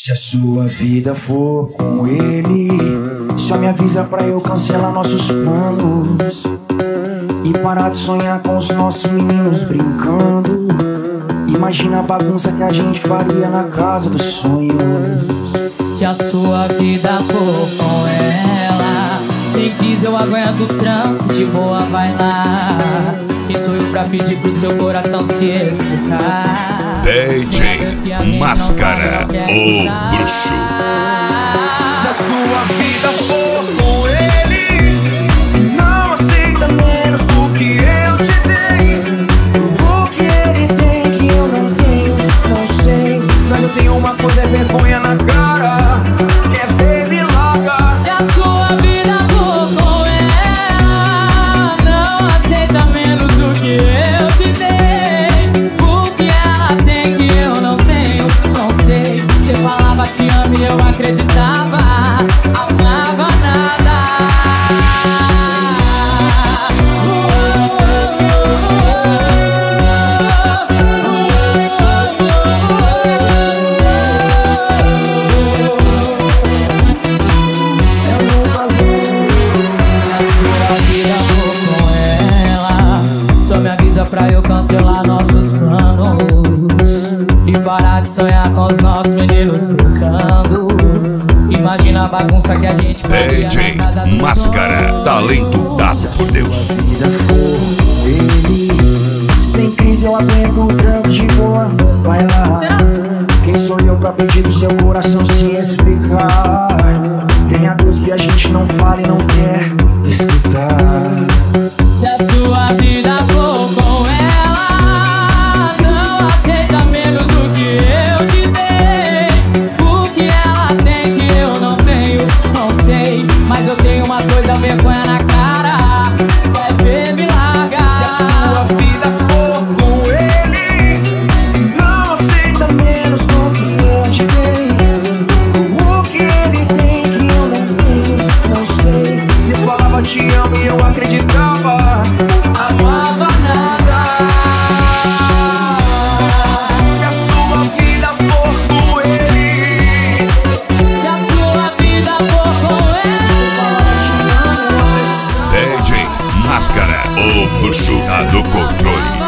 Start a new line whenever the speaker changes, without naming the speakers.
Se a sua vida for com ele, só me avisa pra eu cancelar nossos planos e parar de sonhar com os nossos meninos brincando. Imagina a bagunça que a gente faria na casa dos sonhos.
Se a sua vida for com ela, sem crise eu aguento o tranco, de boa vai lá. Quem sou eu pra pedir pro seu coração se explicar?
DJ Máscara, o bruxo.
Se a sua vida for com ele, não aceita menos do que eu te dei. O que ele tem que eu não tenho, não sei. Velho, tem uma coisa, é vergonha na cara. Quer ver me largar?
Se a sua vida for com ela, não aceita menos do que eu te dei. O que ela tem que eu não tenho, não sei. Você falava te amo e eu acreditava, amava nada. Se a sua vida for com ela, só me avisa pra eu cancelar nossos planos e parar de sonhar com os nossos meninos brincando. Imagina a bagunça que a gente faria
DJ
na casa dos
Máscara,
sonhos.
talento dado por Deus.
Se a vida for com ele, sem crise eu aguento o tranco, de boa vai lá. Quem sou eu pra pedir pro seu coração se explicar? Tem a Deus que a gente não fala e não quer escutar.
Se a sua vida for com ela, não aceita menos do que eu te dei. O que ela tem que eu não tenho, não sei. Mas eu tenho uma coisa, vergonha na cara. Quer ver me largar?
Se a sua vida for com ele, não aceita menos do que eu te dei. O que ele tem que eu não tenho, não sei. Você falava te amo e eu acreditava, amava nada. Se a sua vida for com ele,
Se a sua vida for com ela,
DJ Máscara, o bruxo tá no controle.